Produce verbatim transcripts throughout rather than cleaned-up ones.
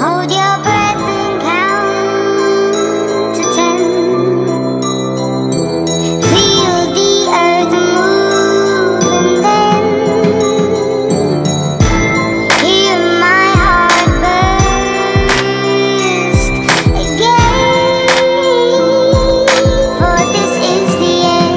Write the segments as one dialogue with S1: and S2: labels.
S1: Hold your breath and count to ten. Feel the earth move and then hear my heart burst again. For this is the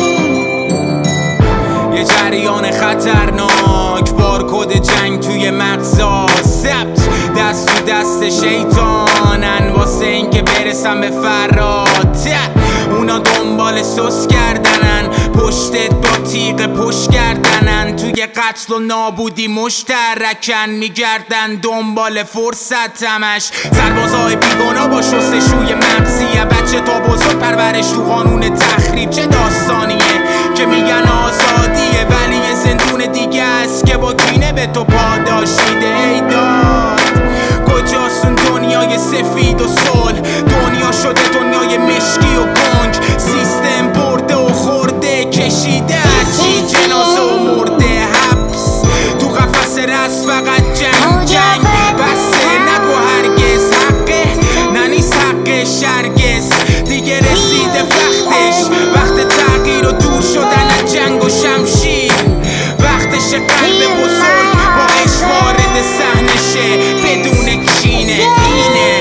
S1: end.
S2: یه جریان خطرناک، بارکد جنگ توی مغزا ثبت، دست تو دست شیطانن واسه این که برسم به فراتر. اونا دنبال سوس کردنن، پشتت با تیغ پشت کردنن، توی قتل و نابودی مشترکن، میگردن دنبال فرصت همش. سربازای بیگنا با شستشوی مغزیه، بچه تا بزرگ پرورش تو قانون تخریب. چه داستانیه که میگن آزادیه ولی یه زندون دیگه است که با کینه به تو پاداش میده. ای داد کجاست اون دنیای سفید و صلح؟ دنیا شده دنیای مشکی و گنگ، سیستم برده و خورده کشیده هرچی جنازه و مرده. حبس تو قفس رس فقط جنگ جنگ، بسه نگو هرگز حقه ننیست حقش هرگز. دیگه رسیده وقتش، وقت تغییر و دور شدن از جنگ و شمشیر. وقتش قلب بزرگ با عشق وارد صحنشه بدون کینه. اینه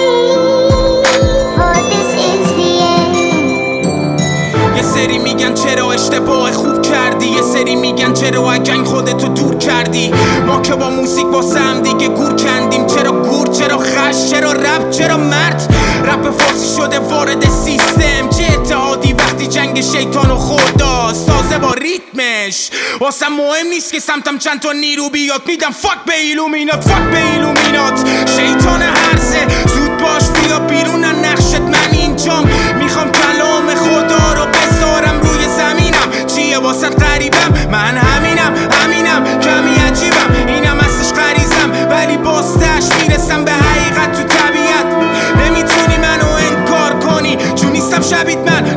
S2: یه سری میگن چرا اشتباه خوب کردی، یه سری میگن چرا اگن خودتو دور کردی. ما که با موسیقی واسه هم دیگه گور کندیم. چرا گور، چرا خش، چرا رپ، چرا مرد؟ رپ فارسی شده وارد سیستم. چه اتحادی وقتی جنگ شیطان و خداست، تازه با ریتمش. واسه مهم نیست که سمتم چند تا نیرو بیاد، میدم فاک به ایلومینات، فاک به ایلومینات. شیطان هرزه زود باش بیا بیرون از نقشت، من اینجام. میخوام کلام خدا رو بذارم روی زمینم. چیه واسه غریبم؟ من همینم همینم کمی عجیبم، اینم ازش غریزم ولی بازتش میرسم به حقیقت تو طبیعت. نمیتونی منو انکار کنی چون نیستم شبیت من،